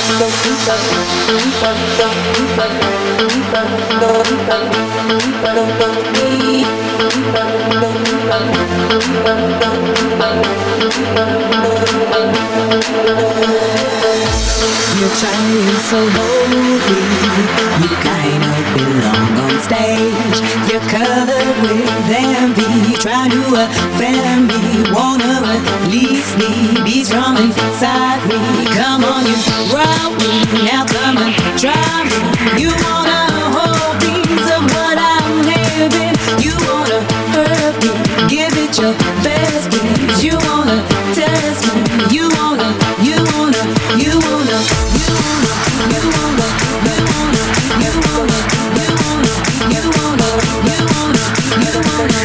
You're trying so boldly, you kind of belong on stage. You're covered with envy, trying to offend me, wanna release me, beats from inside me. Come on, you rock me, now come and try me. You wanna hold piece of what I'm living. You wanna hurt me, give it your best, please. You wanna test me, you wanna, you wanna, you wanna, you wanna, you wanna, you wanna, you wanna, you wanna, you wanna, you wanna, you wanna,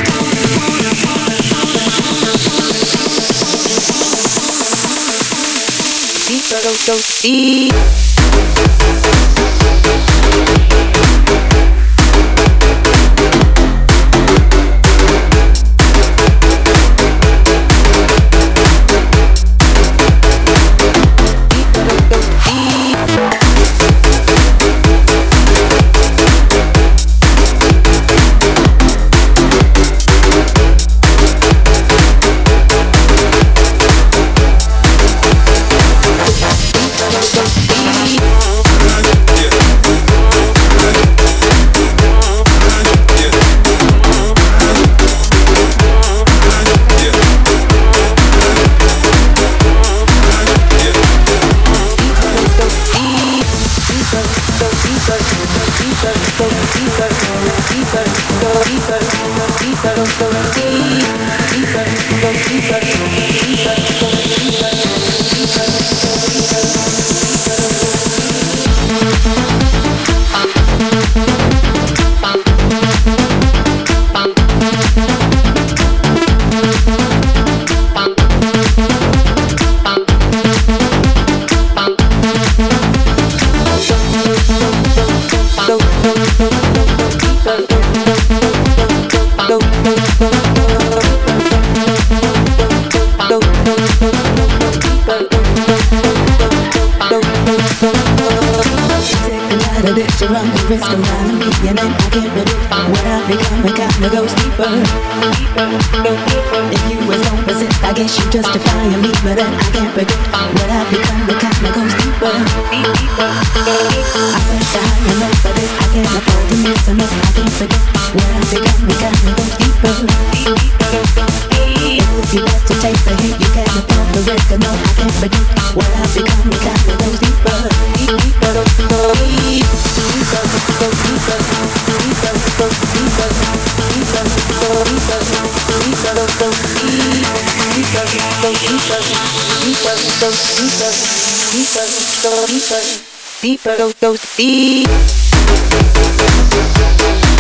deeper, so deep. Run the risk of lying me, and then I can't predict what I've become. It kinda goes deeper, deeper, go deeper. If you was gon' persist, I guess you justifying me, but then I can't predict what I've become. It kinda goes deeper, deeper, go deeper. I set the higher note for this, I can't afford to miss enough. I can't predict what I've become. It kinda goes deeper, deeper, go deeper. It would be best to take the hit. You can't afford the risk, no, I can't predict what I've become. It kinda goes deeper, deeper, go deeper. Deeper, go deep.